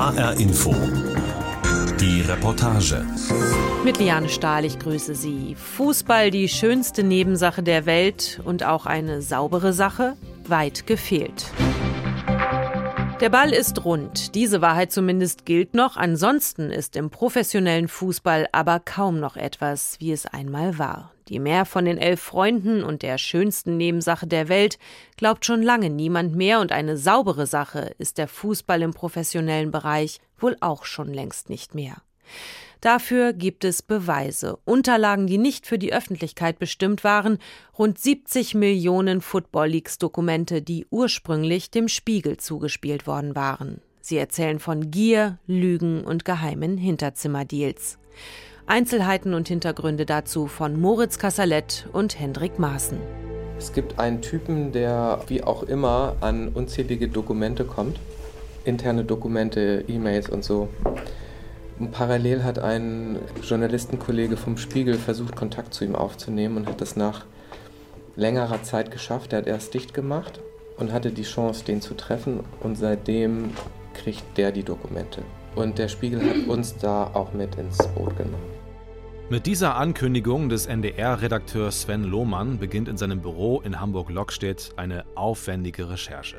HR Info. Die Reportage. Mit Liane Stahl, ich grüße Sie. Fußball, die schönste Nebensache der Welt und auch eine saubere Sache? Weit gefehlt. Der Ball ist rund. Diese Wahrheit zumindest gilt noch. Ansonsten ist im professionellen Fußball aber kaum noch etwas, wie es einmal war. Die Mehr von den 11 Freunden und der schönsten Nebensache der Welt glaubt schon lange niemand mehr, und eine saubere Sache ist der Fußball im professionellen Bereich wohl auch schon längst nicht mehr. Dafür gibt es Beweise, Unterlagen, die nicht für die Öffentlichkeit bestimmt waren, rund 70 Millionen Football-Leagues-Dokumente, die ursprünglich dem Spiegel zugespielt worden waren. Sie erzählen von Gier, Lügen und geheimen Hinterzimmerdeals. Einzelheiten und Hintergründe dazu von Moritz Kasserlet und Hendrik Maaßen. Es gibt einen Typen, der wie auch immer an unzählige Dokumente kommt. Interne Dokumente, E-Mails und so. Und parallel hat ein Journalistenkollege vom Spiegel versucht, Kontakt zu ihm aufzunehmen und hat das nach längerer Zeit geschafft. Er hat erst dicht gemacht und hatte die Chance, den zu treffen. Und seitdem kriegt der die Dokumente. Und der Spiegel hat uns da auch mit ins Boot genommen. Mit dieser Ankündigung des NDR-Redakteurs Sven Lohmann beginnt in seinem Büro in Hamburg-Lockstedt eine aufwendige Recherche.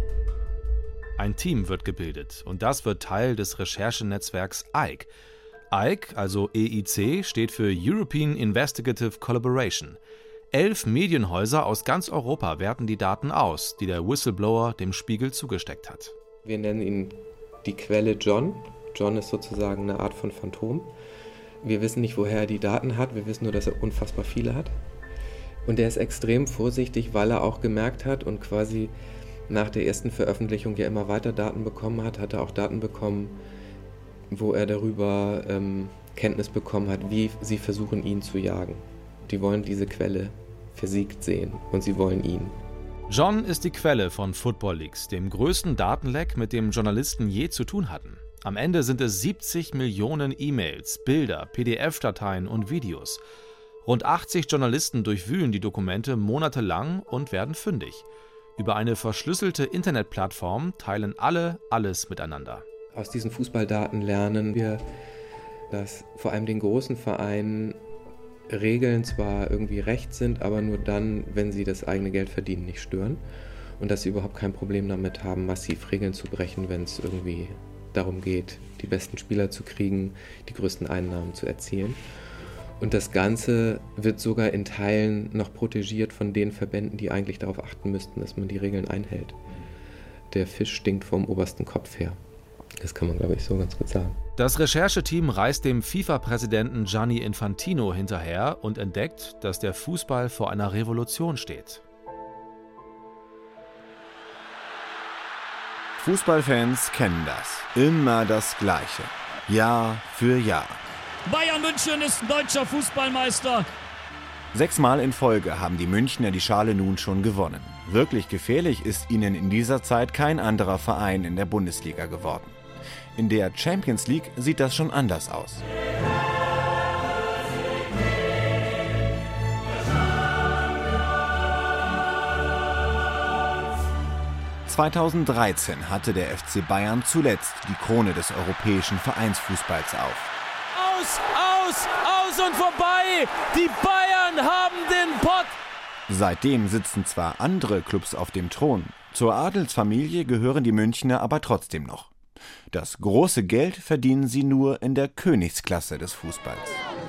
Ein Team wird gebildet und das wird Teil des Recherchenetzwerks EIC. EIC, also EIC, steht für European Investigative Collaboration. 11 Medienhäuser aus ganz Europa werten die Daten aus, die der Whistleblower dem Spiegel zugesteckt hat. Wir nennen ihn die Quelle John. John ist sozusagen eine Art von Phantom. Wir wissen nicht, woher er die Daten hat, wir wissen nur, dass er unfassbar viele hat. Und er ist extrem vorsichtig, weil er auch gemerkt hat und quasi nach der ersten Veröffentlichung ja immer weiter Daten bekommen hat, hat er auch Daten bekommen, wo er darüber Kenntnis bekommen hat, wie sie versuchen, ihn zu jagen. Die wollen diese Quelle versiegt sehen und sie wollen ihn. John ist die Quelle von Football Leagues, dem größten Datenleck, mit dem Journalisten je zu tun hatten. Am Ende sind es 70 Millionen E-Mails, Bilder, PDF-Dateien und Videos. Rund 80 Journalisten durchwühlen die Dokumente monatelang und werden fündig. Über eine verschlüsselte Internetplattform teilen alle alles miteinander. Aus diesen Fußballdaten lernen wir, dass vor allem den großen Vereinen Regeln zwar irgendwie recht sind, aber nur dann, wenn sie das eigene Geld verdienen, nicht stören. Und dass sie überhaupt kein Problem damit haben, massiv Regeln zu brechen, wenn es irgendwie darum geht, die besten Spieler zu kriegen, die größten Einnahmen zu erzielen. Und das Ganze wird sogar in Teilen noch protegiert von den Verbänden, die eigentlich darauf achten müssten, dass man die Regeln einhält. Der Fisch stinkt vom obersten Kopf her. Das kann man, glaube ich, so ganz gut sagen. Das Rechercheteam reist dem FIFA-Präsidenten Gianni Infantino hinterher und entdeckt, dass der Fußball vor einer Revolution steht. Fußballfans kennen das. Immer das Gleiche. Jahr für Jahr. Bayern München ist deutscher Fußballmeister. 6-mal in Folge haben die Münchner die Schale nun schon gewonnen. Wirklich gefährlich ist ihnen in dieser Zeit kein anderer Verein in der Bundesliga geworden. In der Champions League sieht das schon anders aus. (2013) hatte der FC Bayern zuletzt die Krone des europäischen Vereinsfußballs auf. Aus und vorbei! Die Bayern haben den Pott! Seitdem sitzen zwar andere Clubs auf dem Thron, zur Adelsfamilie gehören die Münchner aber trotzdem noch. Das große Geld verdienen sie nur in der Königsklasse des Fußballs.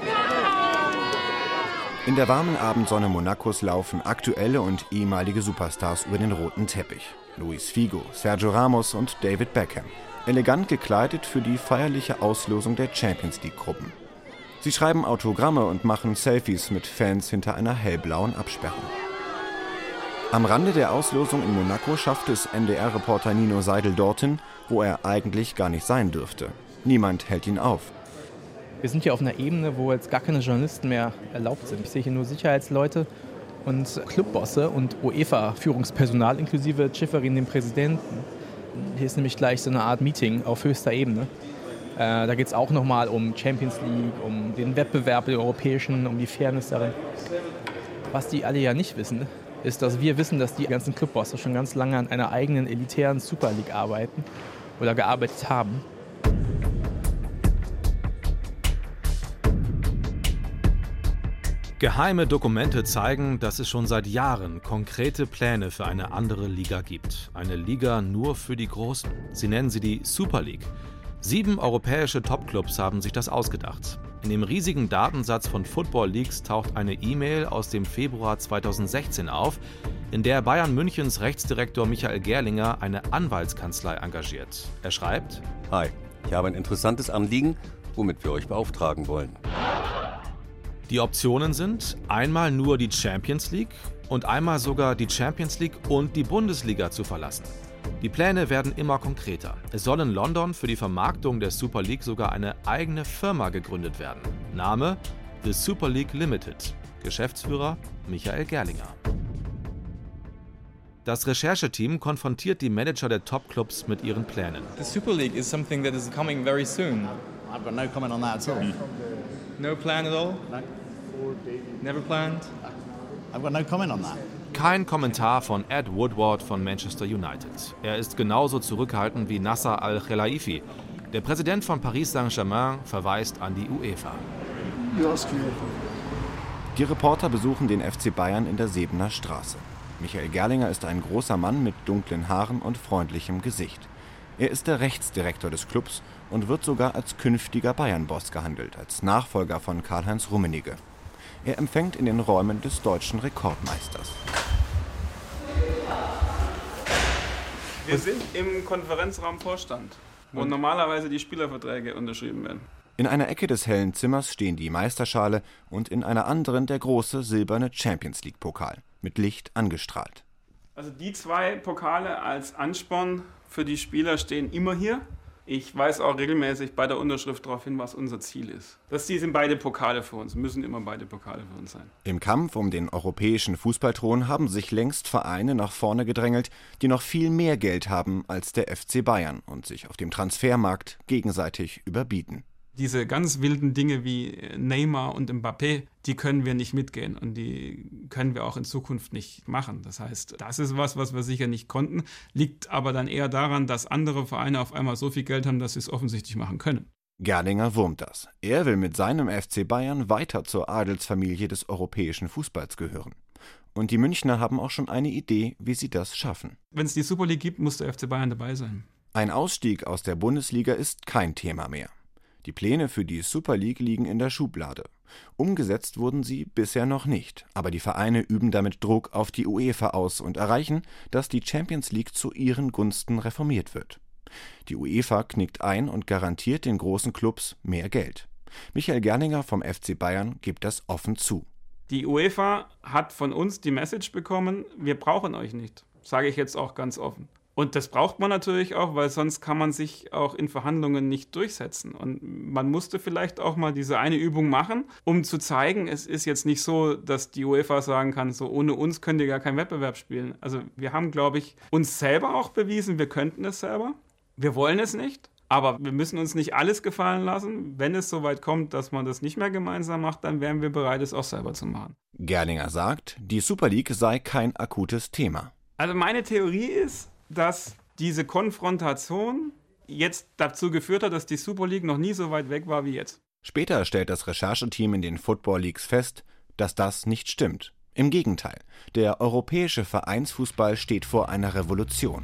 In der warmen Abendsonne Monacos laufen aktuelle und ehemalige Superstars über den roten Teppich. Luis Figo, Sergio Ramos und David Beckham. Elegant gekleidet für die feierliche Auslosung der Champions-League-Gruppen. Sie schreiben Autogramme und machen Selfies mit Fans hinter einer hellblauen Absperrung. Am Rande der Auslosung in Monaco schaffte es NDR-Reporter Nino Seidel dorthin, wo er eigentlich gar nicht sein dürfte. Niemand hält ihn auf. Wir sind hier auf einer Ebene, wo jetzt gar keine Journalisten mehr erlaubt sind. Ich sehe hier nur Sicherheitsleute und Clubbosse und UEFA-Führungspersonal inklusive Schifferin, dem Präsidenten. Hier ist nämlich gleich so eine Art Meeting auf höchster Ebene. Da geht es auch nochmal um Champions League, um den Wettbewerb, den europäischen, um die Fairness darin. Was die alle ja nicht wissen, ist, dass wir wissen, dass die ganzen Clubbosse schon ganz lange an einer eigenen elitären Super League arbeiten oder gearbeitet haben. Geheime Dokumente zeigen, dass es schon seit Jahren konkrete Pläne für eine andere Liga gibt. Eine Liga nur für die Großen. Sie nennen sie die Super League. 7 europäische Topclubs haben sich das ausgedacht. In dem riesigen Datensatz von Football Leagues taucht eine E-Mail aus dem Februar 2016 auf, in der Bayern Münchens Rechtsdirektor Michael Gerlinger eine Anwaltskanzlei engagiert. Er schreibt: Hi, ich habe ein interessantes Anliegen, womit wir euch beauftragen wollen. Die Optionen sind einmal nur die Champions League und einmal sogar die Champions League und die Bundesliga zu verlassen. Die Pläne werden immer konkreter. Es soll in London für die Vermarktung der Super League sogar eine eigene Firma gegründet werden. Name: The Super League Limited. Geschäftsführer Michael Gerlinger. Das Rechercheteam konfrontiert die Manager der Topclubs mit ihren Plänen. The Super League is something that is coming very soon. I've got no comment on that at all. No plan at all? No. Never planned? I've got no comment on that. Kein Kommentar von Ed Woodward von Manchester United. Er ist genauso zurückhaltend wie Nasser Al-Khelaifi. Der Präsident von Paris Saint-Germain verweist an die UEFA. Die Reporter besuchen den FC Bayern in der Sebener Straße. Michael Gerlinger ist ein großer Mann mit dunklen Haaren und freundlichem Gesicht. Er ist der Rechtsdirektor des Clubs und wird sogar als künftiger Bayern-Boss gehandelt, als Nachfolger von Karl-Heinz Rummenigge. Er empfängt in den Räumen des deutschen Rekordmeisters. Wir sind im Konferenzraum Vorstand, wo normalerweise die Spielerverträge unterschrieben werden. In einer Ecke des hellen Zimmers stehen die Meisterschale und in einer anderen der große silberne Champions-League-Pokal, mit Licht angestrahlt. Also die 2 Pokale als Ansporn für die Spieler stehen immer hier. Ich weise auch regelmäßig bei der Unterschrift darauf hin, was unser Ziel ist. Die sind beide Pokale für uns, müssen immer beide Pokale für uns sein. Im Kampf um den europäischen Fußballthron haben sich längst Vereine nach vorne gedrängelt, die noch viel mehr Geld haben als der FC Bayern und sich auf dem Transfermarkt gegenseitig überbieten. Diese ganz wilden Dinge wie Neymar und Mbappé, die können wir nicht mitgehen und die können wir auch in Zukunft nicht machen. Das heißt, das ist was wir sicher nicht konnten, liegt aber dann eher daran, dass andere Vereine auf einmal so viel Geld haben, dass sie es offensichtlich machen können. Gerlinger wurmt das. Er will mit seinem FC Bayern weiter zur Adelsfamilie des europäischen Fußballs gehören. Und die Münchner haben auch schon eine Idee, wie sie das schaffen. Wenn es die Super League gibt, muss der FC Bayern dabei sein. Ein Ausstieg aus der Bundesliga ist kein Thema mehr. Die Pläne für die Super League liegen in der Schublade. Umgesetzt wurden sie bisher noch nicht, aber die Vereine üben damit Druck auf die UEFA aus und erreichen, dass die Champions League zu ihren Gunsten reformiert wird. Die UEFA knickt ein und garantiert den großen Clubs mehr Geld. Michael Gerlinger vom FC Bayern gibt das offen zu. Die UEFA hat von uns die Message bekommen, wir brauchen euch nicht. Sage ich jetzt auch ganz offen. Und das braucht man natürlich auch, weil sonst kann man sich auch in Verhandlungen nicht durchsetzen. Und man musste vielleicht auch mal diese eine Übung machen, um zu zeigen, es ist jetzt nicht so, dass die UEFA sagen kann, so ohne uns könnt ihr gar keinen Wettbewerb spielen. Also wir haben, glaube ich, uns selber auch bewiesen, wir könnten es selber. Wir wollen es nicht, aber wir müssen uns nicht alles gefallen lassen. Wenn es soweit kommt, dass man das nicht mehr gemeinsam macht, dann wären wir bereit, es auch selber zu machen. Gerlinger sagt, die Super League sei kein akutes Thema. Also meine Theorie ist, dass diese Konfrontation jetzt dazu geführt hat, dass die Super League noch nie so weit weg war wie jetzt. Später stellt das Rechercheteam in den Football Leagues fest, dass das nicht stimmt. Im Gegenteil, der europäische Vereinsfußball steht vor einer Revolution.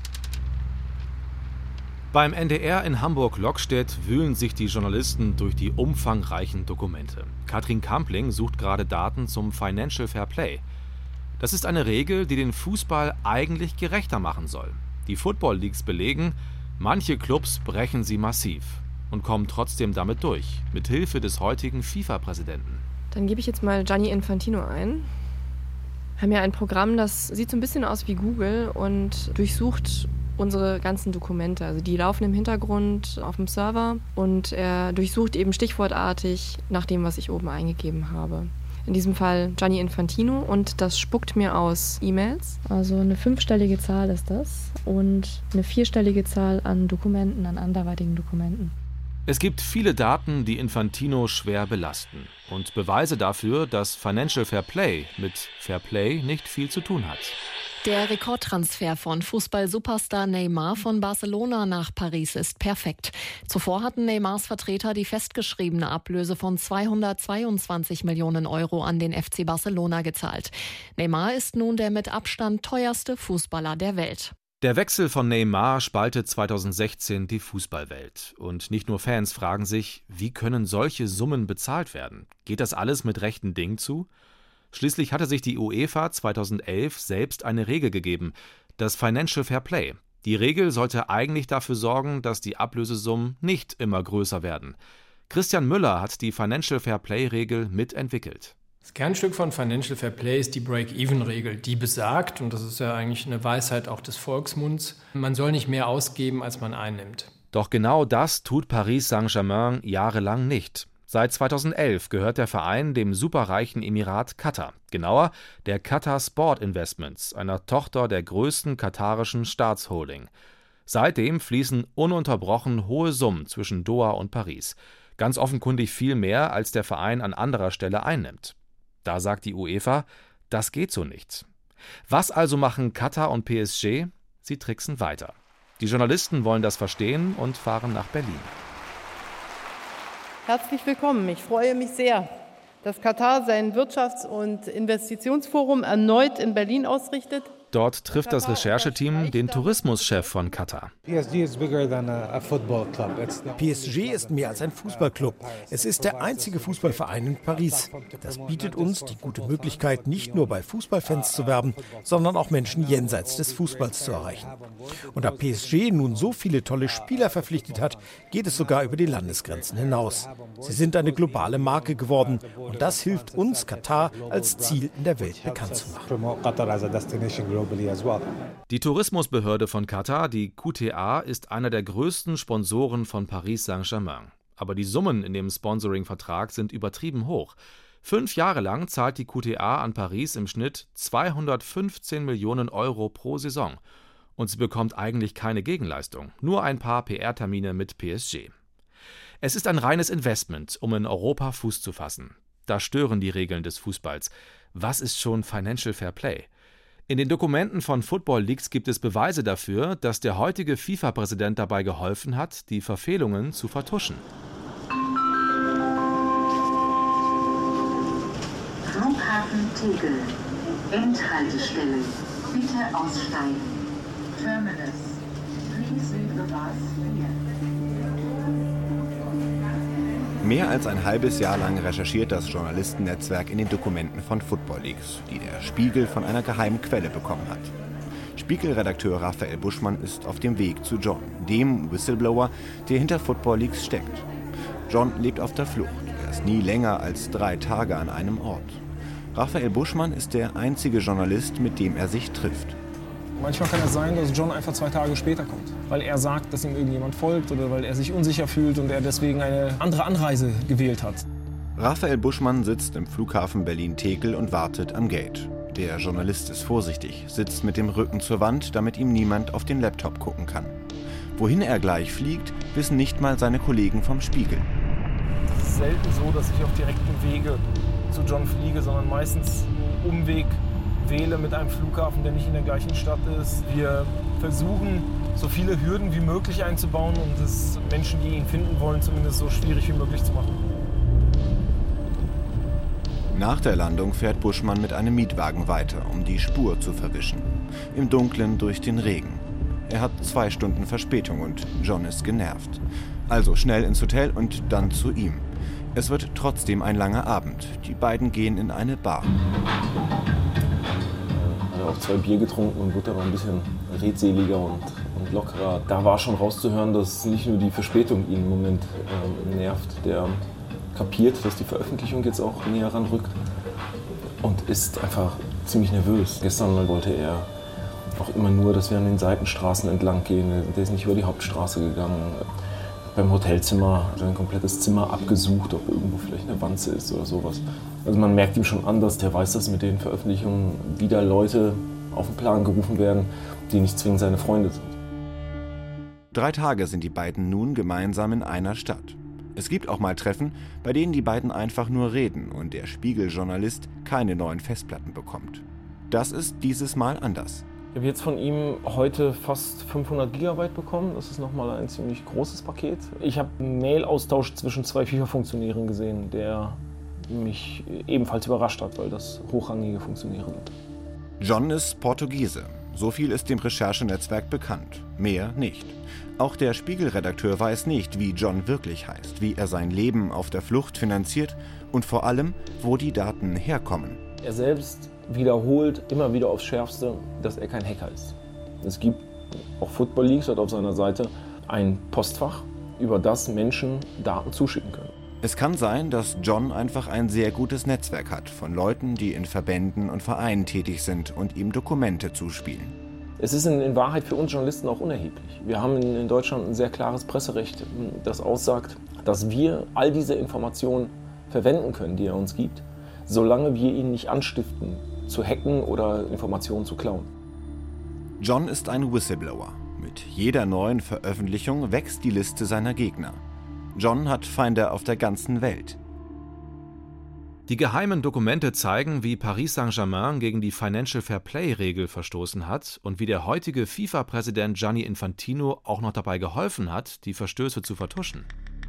Beim NDR in Hamburg-Lockstedt wühlen sich die Journalisten durch die umfangreichen Dokumente. Katrin Kampling sucht gerade Daten zum Financial Fair Play. Das ist eine Regel, die den Fußball eigentlich gerechter machen soll. Die Football Leagues belegen, manche Clubs brechen sie massiv und kommen trotzdem damit durch, mit Hilfe des heutigen FIFA-Präsidenten. Dann gebe ich jetzt mal Gianni Infantino ein. Wir haben ja ein Programm, das sieht so ein bisschen aus wie Google und durchsucht unsere ganzen Dokumente. Also die laufen im Hintergrund auf dem Server und er durchsucht eben stichwortartig nach dem, was ich oben eingegeben habe. In diesem Fall Gianni Infantino und das spuckt mir aus E-Mails. Also eine 5-stellige Zahl ist das und eine 4-stellige Zahl an Dokumenten, an anderweitigen Dokumenten. Es gibt viele Daten, die Infantino schwer belasten und Beweise dafür, dass Financial Fair Play mit Fair Play nicht viel zu tun hat. Der Rekordtransfer von Fußball-Superstar Neymar von Barcelona nach Paris ist perfekt. Zuvor hatten Neymars Vertreter die festgeschriebene Ablöse von 222 Millionen Euro an den FC Barcelona gezahlt. Neymar ist nun der mit Abstand teuerste Fußballer der Welt. Der Wechsel von Neymar spaltet 2016 die Fußballwelt. Und nicht nur Fans fragen sich, wie können solche Summen bezahlt werden? Geht das alles mit rechten Dingen zu? Schließlich hatte sich die UEFA 2011 selbst eine Regel gegeben, das Financial Fair Play. Die Regel sollte eigentlich dafür sorgen, dass die Ablösesummen nicht immer größer werden. Christian Müller hat die Financial Fair Play-Regel mitentwickelt. Das Kernstück von Financial Fair Play ist die Break-Even-Regel, die besagt, und das ist ja eigentlich eine Weisheit auch des Volksmunds, man soll nicht mehr ausgeben, als man einnimmt. Doch genau das tut Paris Saint-Germain jahrelang nicht. Seit 2011 gehört der Verein dem superreichen Emirat Katar, genauer der Qatar Sport Investments, einer Tochter der größten katarischen Staatsholding. Seitdem fließen ununterbrochen hohe Summen zwischen Doha und Paris. Ganz offenkundig viel mehr, als der Verein an anderer Stelle einnimmt. Da sagt die UEFA, das geht so nicht. Was also machen Katar und PSG? Sie tricksen weiter. Die Journalisten wollen das verstehen und fahren nach Berlin. Herzlich willkommen. Ich freue mich sehr, dass Katar sein Wirtschafts- und Investitionsforum erneut in Berlin ausrichtet. Dort trifft das Rechercheteam den Tourismuschef von Katar. PSG ist mehr als ein Fußballclub. Es ist der einzige Fußballverein in Paris. Das bietet uns die gute Möglichkeit, nicht nur bei Fußballfans zu werben, sondern auch Menschen jenseits des Fußballs zu erreichen. Und da PSG nun so viele tolle Spieler verpflichtet hat, geht es sogar über die Landesgrenzen hinaus. Sie sind eine globale Marke geworden und das hilft uns, Katar als Ziel in der Welt bekannt zu machen. Die Tourismusbehörde von Katar, die QTA, ist einer der größten Sponsoren von Paris Saint-Germain. Aber die Summen in dem Sponsoring-Vertrag sind übertrieben hoch. 5 Jahre lang zahlt die QTA an Paris im Schnitt 215 Millionen Euro pro Saison. Und sie bekommt eigentlich keine Gegenleistung, nur ein paar PR-Termine mit PSG. Es ist ein reines Investment, um in Europa Fuß zu fassen. Da stören die Regeln des Fußballs. Was ist schon Financial Fair Play? In den Dokumenten von Football Leaks gibt es Beweise dafür, dass der heutige FIFA-Präsident dabei geholfen hat, die Verfehlungen zu vertuschen. Flughafen Tegel. Endhaltestelle. Bitte aussteigen. Terminus. Please leave the bus here. Mehr als ein halbes Jahr lang recherchiert das Journalistennetzwerk in den Dokumenten von Football Leaks, die der Spiegel von einer geheimen Quelle bekommen hat. Spiegelredakteur Raphael Buschmann ist auf dem Weg zu John, dem Whistleblower, der hinter Football Leaks steckt. John lebt auf der Flucht. Er ist nie länger als 3 Tage an einem Ort. Raphael Buschmann ist der einzige Journalist, mit dem er sich trifft. Manchmal kann es sein, dass John einfach 2 Tage später kommt, weil er sagt, dass ihm irgendjemand folgt oder weil er sich unsicher fühlt und er deswegen eine andere Anreise gewählt hat. Raphael Buschmann sitzt im Flughafen Berlin-Tegel und wartet am Gate. Der Journalist ist vorsichtig, sitzt mit dem Rücken zur Wand, damit ihm niemand auf den Laptop gucken kann. Wohin er gleich fliegt, wissen nicht mal seine Kollegen vom Spiegel. Es ist selten so, dass ich auf direktem Wege zu John fliege, sondern meistens einen Umweg wähle mit einem Flughafen, der nicht in der gleichen Stadt ist. Wir versuchen, so viele Hürden wie möglich einzubauen und es Menschen, die ihn finden wollen, zumindest so schwierig wie möglich zu machen. Nach der Landung fährt Buschmann mit einem Mietwagen weiter, um die Spur zu verwischen. Im Dunkeln durch den Regen. Er hat 2 Stunden Verspätung und John ist genervt. Also schnell ins Hotel und dann zu ihm. Es wird trotzdem ein langer Abend. Die beiden gehen in eine Bar. Auch 2 Bier getrunken und wurde dann ein bisschen redseliger und lockerer. Da war schon rauszuhören, dass nicht nur die Verspätung ihn im Moment nervt. Der kapiert, dass die Veröffentlichung jetzt auch näher ranrückt und ist einfach ziemlich nervös. Gestern wollte er auch immer nur, dass wir an den Seitenstraßen entlang gehen. Der ist nicht über die Hauptstraße gegangen. Beim Hotelzimmer sein komplettes Zimmer abgesucht, ob irgendwo vielleicht eine Wanze ist oder sowas. Also man merkt ihm schon an, dass der weiß, dass mit den Veröffentlichungen wieder Leute auf den Plan gerufen werden, die nicht zwingend seine Freunde sind. 3 Tage sind die beiden nun gemeinsam in einer Stadt. Es gibt auch mal Treffen, bei denen die beiden einfach nur reden und der Spiegeljournalist keine neuen Festplatten bekommt. Das ist dieses Mal anders. Ich habe jetzt von ihm heute fast 500 Gigabyte bekommen. Das ist nochmal ein ziemlich großes Paket. Ich habe einen Mail-Austausch zwischen 2 FIFA-Funktionären gesehen, der mich ebenfalls überrascht hat, weil das hochrangige Funktionäre sind. John ist Portugiese. So viel ist dem Recherchenetzwerk bekannt. Mehr nicht. Auch der Spiegel-Redakteur weiß nicht, wie John wirklich heißt, wie er sein Leben auf der Flucht finanziert und vor allem, wo die Daten herkommen. Er selbst wiederholt immer wieder aufs Schärfste, dass er kein Hacker ist. Es gibt, auch Football Leaks hat auf seiner Seite, ein Postfach, über das Menschen Daten zuschicken können. Es kann sein, dass John einfach ein sehr gutes Netzwerk hat von Leuten, die in Verbänden und Vereinen tätig sind und ihm Dokumente zuspielen. Es ist in Wahrheit für uns Journalisten auch unerheblich. Wir haben in Deutschland ein sehr klares Presserecht, das aussagt, dass wir all diese Informationen verwenden können, die er uns gibt, solange wir ihn nicht anstiften, zu hacken oder Informationen zu klauen. John ist ein Whistleblower. Mit jeder neuen Veröffentlichung wächst die Liste seiner Gegner. John hat Feinde auf der ganzen Welt. Die geheimen Dokumente zeigen, wie Paris Saint-Germain gegen die Financial Fair-Play-Regel verstoßen hat und wie der heutige FIFA-Präsident Gianni Infantino auch noch dabei geholfen hat, die Verstöße zu vertuschen.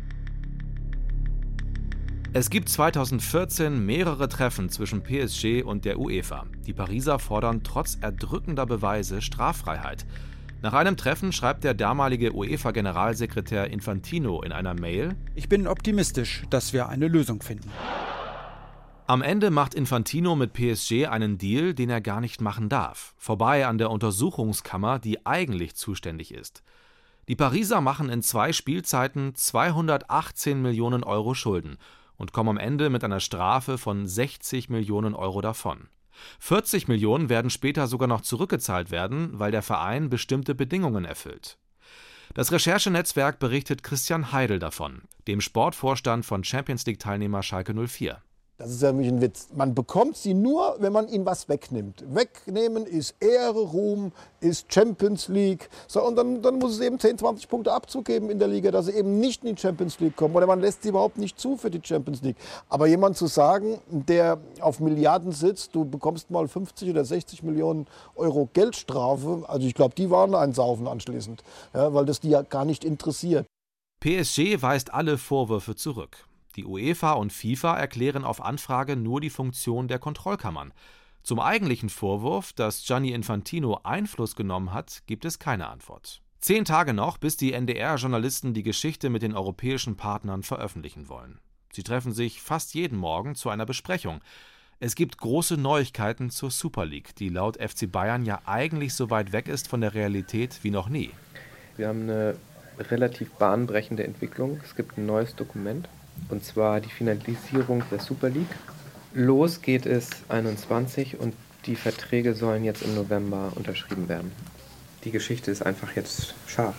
Es gibt 2014 mehrere Treffen zwischen PSG und der UEFA. Die Pariser fordern trotz erdrückender Beweise Straffreiheit. Nach einem Treffen schreibt der damalige UEFA-Generalsekretär Infantino in einer Mail: Ich bin optimistisch, dass wir eine Lösung finden. Am Ende macht Infantino mit PSG einen Deal, den er gar nicht machen darf. Vorbei an der Untersuchungskammer, die eigentlich zuständig ist. Die Pariser machen in 2 Spielzeiten 218 Millionen Euro Schulden und kommen am Ende mit einer Strafe von 60 Millionen Euro davon. 40 Millionen werden später sogar noch zurückgezahlt werden, weil der Verein bestimmte Bedingungen erfüllt. Das Recherchenetzwerk berichtet Christian Heidel davon, dem Sportvorstand von Champions-League-Teilnehmer Schalke 04. Das ist ja nämlich ein Witz. Man bekommt sie nur, wenn man ihnen was wegnimmt. Wegnehmen ist Ehre, Ruhm, ist Champions League. So, und dann muss es eben 10, 20 Punkte Abzug geben in der Liga, dass sie eben nicht in die Champions League kommen. Oder man lässt sie überhaupt nicht zu für die Champions League. Aber jemand zu sagen, der auf Milliarden sitzt, du bekommst mal 50 oder 60 Millionen Euro Geldstrafe, also ich glaube, die waren ein Saufen anschließend, ja, weil das die ja gar nicht interessiert. PSG weist alle Vorwürfe zurück. Die UEFA und FIFA erklären auf Anfrage nur die Funktion der Kontrollkammern. Zum eigentlichen Vorwurf, dass Gianni Infantino Einfluss genommen hat, gibt es keine Antwort. 10 Tage noch, bis die NDR-Journalisten die Geschichte mit den europäischen Partnern veröffentlichen wollen. Sie treffen sich fast jeden Morgen zu einer Besprechung. Es gibt große Neuigkeiten zur Super League, die laut FC Bayern ja eigentlich so weit weg ist von der Realität wie noch nie. Wir haben eine relativ bahnbrechende Entwicklung. Es gibt ein neues Dokument. Und zwar die Finalisierung der Super League. Los geht es 21 und die Verträge sollen jetzt im November unterschrieben werden. Die Geschichte ist einfach jetzt scharf.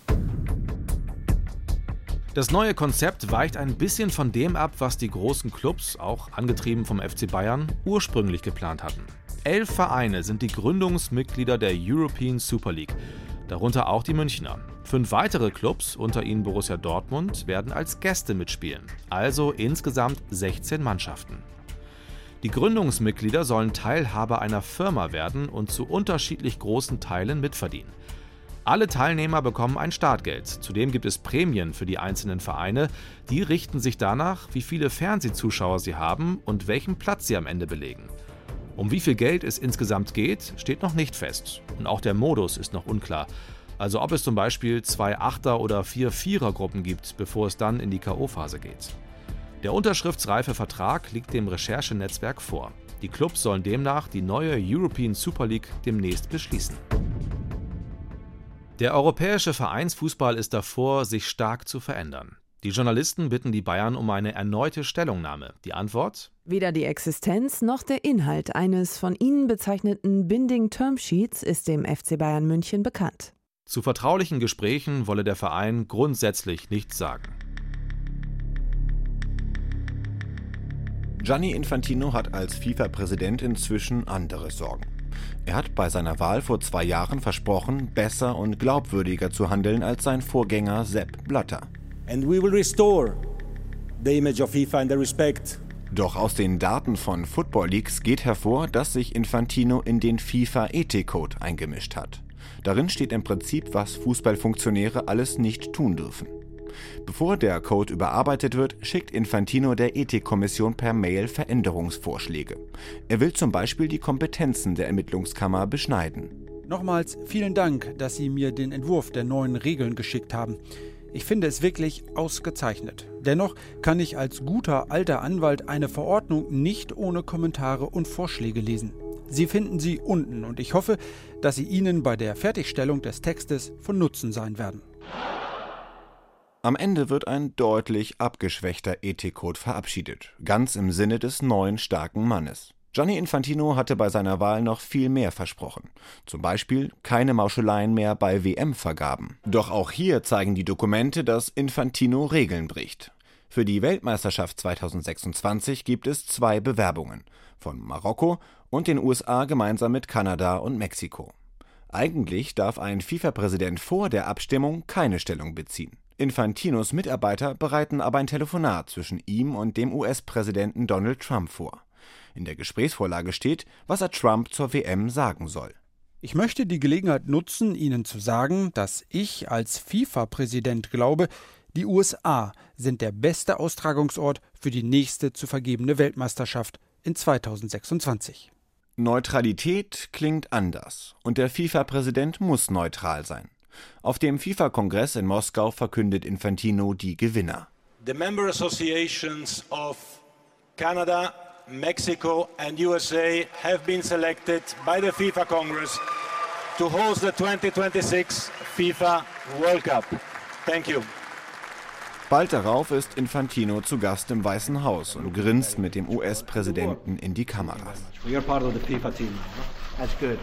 Das neue Konzept weicht ein bisschen von dem ab, was die großen Clubs, auch angetrieben vom FC Bayern, ursprünglich geplant hatten. 11 Vereine sind die Gründungsmitglieder der European Super League, darunter auch die Münchner. 5 weitere Clubs, unter ihnen Borussia Dortmund, werden als Gäste mitspielen, also insgesamt 16 Mannschaften. Die Gründungsmitglieder sollen Teilhaber einer Firma werden und zu unterschiedlich großen Teilen mitverdienen. Alle Teilnehmer bekommen ein Startgeld, zudem gibt es Prämien für die einzelnen Vereine, die richten sich danach, wie viele Fernsehzuschauer sie haben und welchen Platz sie am Ende belegen. Um wie viel Geld es insgesamt geht, steht noch nicht fest und auch der Modus ist noch unklar. Also ob es zum Beispiel 2 Achter- oder 4 Vierergruppen gibt, bevor es dann in die K.O.-Phase geht. Der unterschriftsreife Vertrag liegt dem Recherchenetzwerk vor. Die Clubs sollen demnach die neue European Super League demnächst beschließen. Der europäische Vereinsfußball ist davor, sich stark zu verändern. Die Journalisten bitten die Bayern um eine erneute Stellungnahme. Die Antwort? Weder die Existenz noch der Inhalt eines von ihnen bezeichneten Binding Term Sheets ist dem FC Bayern München bekannt. Zu vertraulichen Gesprächen wolle der Verein grundsätzlich nichts sagen. Gianni Infantino hat als FIFA-Präsident inzwischen andere Sorgen. Er hat bei seiner Wahl vor 2 Jahren versprochen, besser und glaubwürdiger zu handeln als sein Vorgänger Sepp Blatter. And we will restore the image of FIFA and the respect. Doch aus den Daten von Football Leaks geht hervor, dass sich Infantino in den FIFA-Ethikcode eingemischt hat. Darin steht im Prinzip, was Fußballfunktionäre alles nicht tun dürfen. Bevor der Code überarbeitet wird, schickt Infantino der Ethikkommission per Mail Veränderungsvorschläge. Er will zum Beispiel die Kompetenzen der Ermittlungskammer beschneiden. Nochmals vielen Dank, dass Sie mir den Entwurf der neuen Regeln geschickt haben. Ich finde es wirklich ausgezeichnet. Dennoch kann ich als guter alter Anwalt eine Verordnung nicht ohne Kommentare und Vorschläge lesen. Sie finden sie unten und ich hoffe, dass sie Ihnen bei der Fertigstellung des Textes von Nutzen sein werden. Am Ende wird ein deutlich abgeschwächter Ethikcode verabschiedet, ganz im Sinne des neuen starken Mannes. Gianni Infantino hatte bei seiner Wahl noch viel mehr versprochen. Zum Beispiel keine Mauscheleien mehr bei WM-Vergaben. Doch auch hier zeigen die Dokumente, dass Infantino Regeln bricht. Für die Weltmeisterschaft 2026 gibt es 2 Bewerbungen, von Marokko und den USA gemeinsam mit Kanada und Mexiko. Eigentlich darf ein FIFA-Präsident vor der Abstimmung keine Stellung beziehen. Infantinos Mitarbeiter bereiten aber ein Telefonat zwischen ihm und dem US-Präsidenten Donald Trump vor. In der Gesprächsvorlage steht, was er Trump zur WM sagen soll. Ich möchte die Gelegenheit nutzen, Ihnen zu sagen, dass ich als FIFA-Präsident glaube, die USA sind der beste Austragungsort für die nächste zu vergebene Weltmeisterschaft in 2026. Neutralität klingt anders und der FIFA-Präsident muss neutral sein. Auf dem FIFA-Kongress in Moskau verkündet Infantino die Gewinner. The member associations of Canada, Mexico and USA have been selected by the FIFA Congress to host the 2026 FIFA World Cup. Thank you. Bald darauf ist Infantino zu Gast im Weißen Haus und grinst mit dem US-Präsidenten in die Kameras. You're part of the FIFA team. That's good.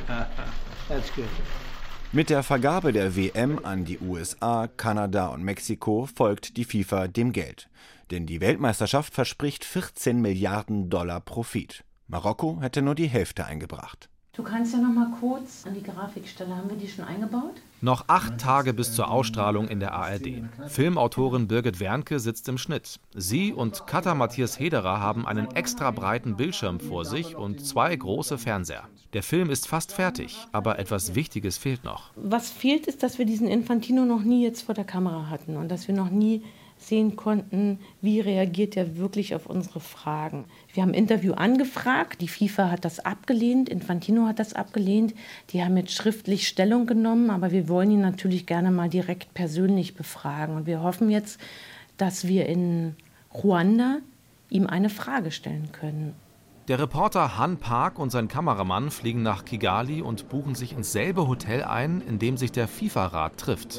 That's good. Mit der Vergabe der WM an die USA, Kanada und Mexiko folgt die FIFA dem Geld. Denn die Weltmeisterschaft verspricht 14 Milliarden $ Profit. Marokko hätte nur die Hälfte eingebracht. Du kannst ja noch mal kurz an die Grafikstelle, haben wir die schon eingebaut? Noch 8 Tage bis zur Ausstrahlung in der ARD. Filmautorin Birgit Wernke sitzt im Schnitt. Sie und Cutter Matthias Hederer haben einen extra breiten Bildschirm vor sich und 2 große Fernseher. Der Film ist fast fertig, aber etwas Wichtiges fehlt noch. Was fehlt, ist, dass wir diesen Infantino noch nie jetzt vor der Kamera hatten und dass wir noch nie sehen konnten, wie reagiert er wirklich auf unsere Fragen. Wir haben ein Interview angefragt, die FIFA hat das abgelehnt, Infantino hat das abgelehnt, die haben jetzt schriftlich Stellung genommen, aber wir wollen ihn natürlich gerne mal direkt persönlich befragen. Und wir hoffen jetzt, dass wir in Ruanda ihm eine Frage stellen können. Der Reporter Han Park und sein Kameramann fliegen nach Kigali und buchen sich ins selbe Hotel ein, in dem sich der FIFA-Rat trifft.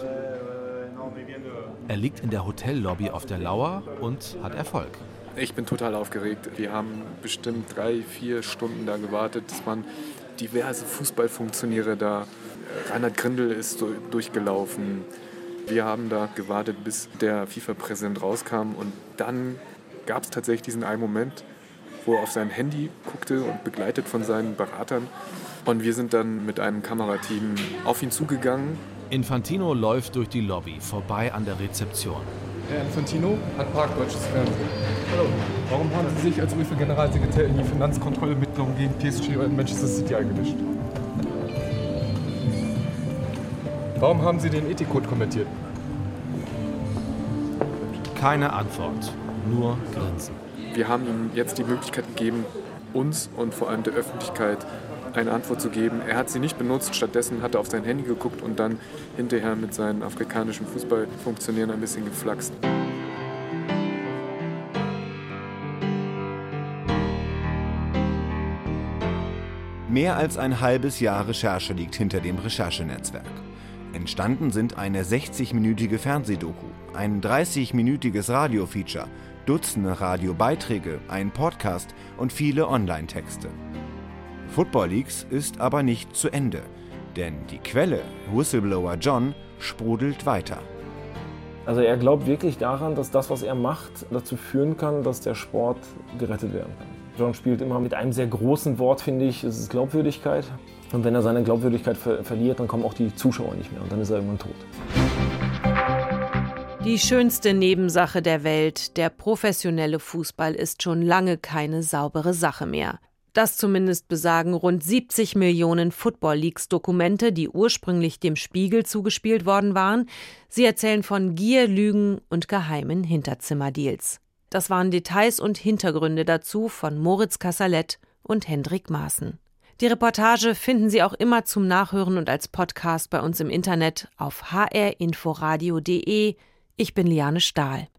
Er liegt in der Hotellobby auf der Lauer und hat Erfolg. Ich bin total aufgeregt. Wir haben bestimmt 3-4 Stunden da gewartet. Es waren diverse Fußballfunktionäre da. Reinhard Grindel ist durchgelaufen. Wir haben da gewartet, bis der FIFA-Präsident rauskam. Und dann gab es tatsächlich diesen einen Moment, wo er auf sein Handy guckte und begleitet von seinen Beratern. Und wir sind dann mit einem Kamerateam auf ihn zugegangen. Infantino läuft durch die Lobby, vorbei an der Rezeption. Herr Infantino, Han Park, Deutsches Fernsehen. Hallo. Warum haben Sie sich als UEFA-Generalsekretär in die Finanzkontrollermittlungen gegen PSG und Manchester City eingemischt? Warum haben Sie den Ethikcode kommentiert? Keine Antwort, nur Grinsen. Wir haben ihm jetzt die Möglichkeit gegeben, uns und vor allem der Öffentlichkeit eine Antwort zu geben. Er hat sie nicht benutzt, stattdessen hat er auf sein Handy geguckt und dann hinterher mit seinen afrikanischen Fußballfunktionären ein bisschen geflaxt. Mehr als ein halbes Jahr Recherche liegt hinter dem Recherchenetzwerk. Entstanden sind eine 60-minütige Fernsehdoku, ein 30-minütiges Radiofeature, Dutzende Radiobeiträge, ein Podcast und viele Online-Texte. Football Leaks ist aber nicht zu Ende, denn die Quelle, Whistleblower John, sprudelt weiter. Also er glaubt wirklich daran, dass das, was er macht, dazu führen kann, dass der Sport gerettet werden kann. John spielt immer mit einem sehr großen Wort, finde ich, es ist Glaubwürdigkeit. Und wenn er seine Glaubwürdigkeit verliert, dann kommen auch die Zuschauer nicht mehr und dann ist er irgendwann tot. Die schönste Nebensache der Welt, der professionelle Fußball, ist schon lange keine saubere Sache mehr. Das zumindest besagen rund 70 Millionen Football-Leagues-Dokumente, die ursprünglich dem Spiegel zugespielt worden waren. Sie erzählen von Gier, Lügen und geheimen Hinterzimmerdeals. Das waren Details und Hintergründe dazu von Moritz Kassalet und Hendrik Maaßen. Die Reportage finden Sie auch immer zum Nachhören und als Podcast bei uns im Internet auf hrinforadio.de. Ich bin Liane Stahl.